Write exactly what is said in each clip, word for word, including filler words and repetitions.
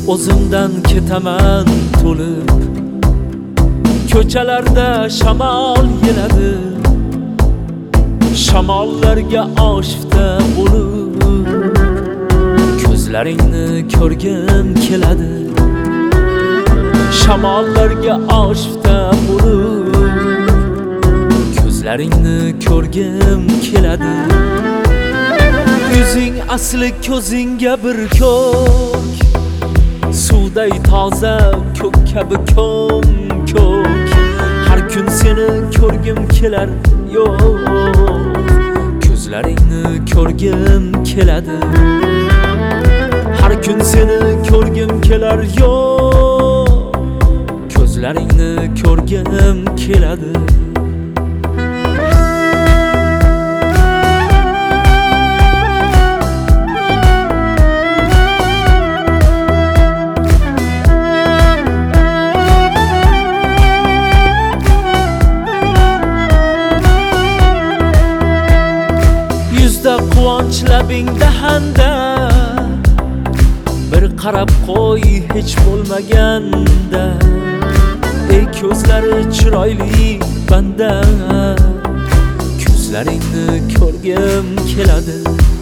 o'zimdan ketaman to'lib. Ko'chalarda shamol yeladi, shamollarga oshifta bo'lib. Ko'zlaringni ko'rgim keladi, shamollarga oshifta bo'lib. Ko'zlaringni ko'rgim keladi. Yuzing asli ko'zingga bir ko'k, suvday toza, ko'k kabi ko'm-ko'k. Har kun seni ko'rgim kelar, yo'q. Ko'zlaringni ko'rgim keladi. Har kun seni ko'rgim kelar, yo'q. Ko'zlaringni ko'rgim keladi. Quvonch labingda handa, bir qarab qo'y hech bo'lmaganda. Ey ko'zlari chiroyli banda, ko'zlaringni ko'rgim keladi.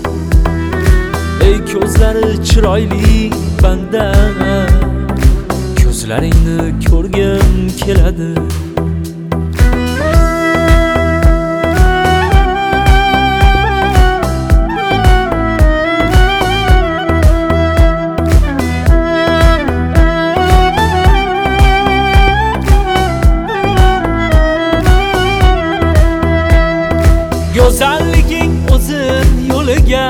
Ey ko'zlari chiroyli banda, ko'zlaringni ko'rgim keladi. Go'zalliging o'zin yo'liga,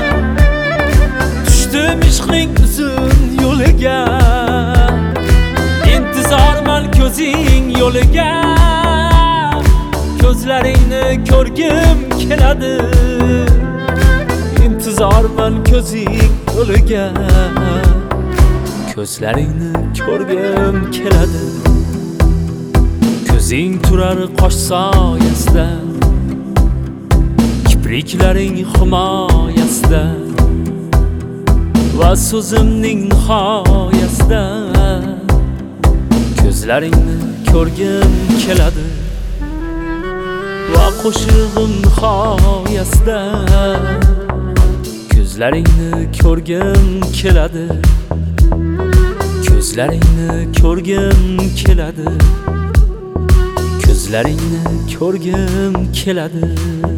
tushdim ishqning uzun yo'liga. Intizorman ko'zing yo'liga, ko'zlaringni ko'rgim keladi. Intizorman ko'zing yo'liga, ko'zlaringni ko'rgim keladi. Ko'zing turar qosh soyasida, kipriklaring himoyasida va so'zimning nihoyasida. Ko'zlaringni ko'rgim keladi va qo'shig'im nihoyasida. Ko'zlaringni ko'rgim keladi, ko'zlaringni ko'rgim keladi, ko'zlaringni ko'rgim keladi.